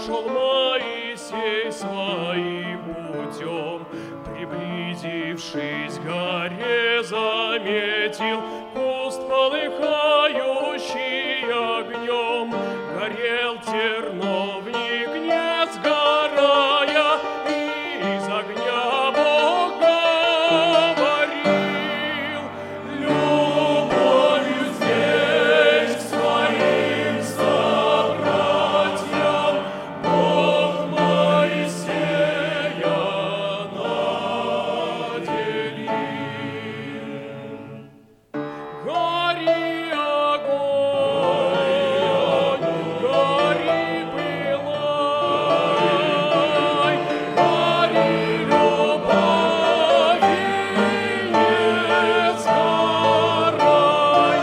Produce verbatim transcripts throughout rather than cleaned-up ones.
шел Моисей своим путем, приблизившись к горе, заметил куст, полыхающий огнем. Горел терновник, не сгорая, и из огня Бог говорил. Любовью здесь к своим собратьям Бог Моисея наделил. Гори огонь, гори пылай, гори любовь, и не сгорай.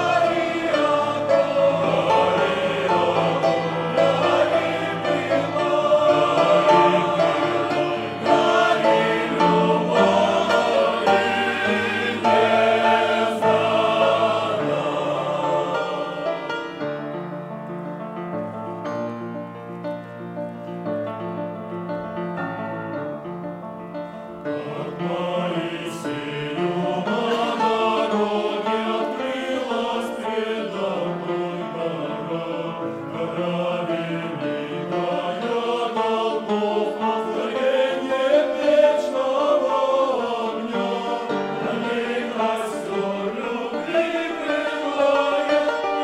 Моисею на дороге открылась предо мной гора, гора великая Голгофа, горение вечного огня. На ней костер любви пылает, и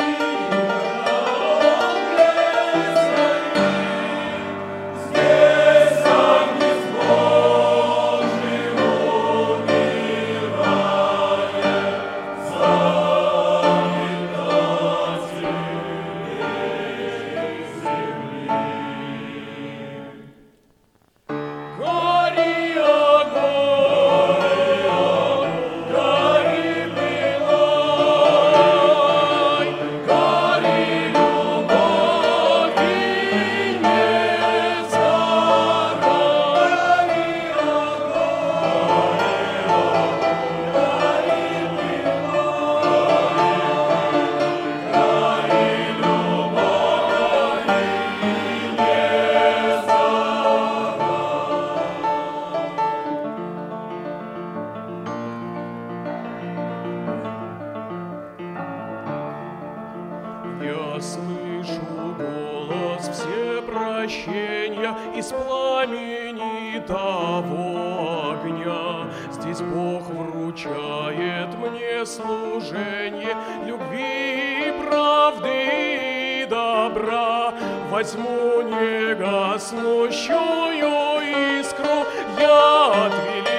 огонь горит. Здесь Агнец Божий умирает за обитателей земли. Гори огонь, гори пылай, гори любовь, и не сгорай. Я слышу голос всепрощения из пламени того огня. Здесь Бог вручает мне служение любви, правды и добра. Возьму негаснущую искру я от великого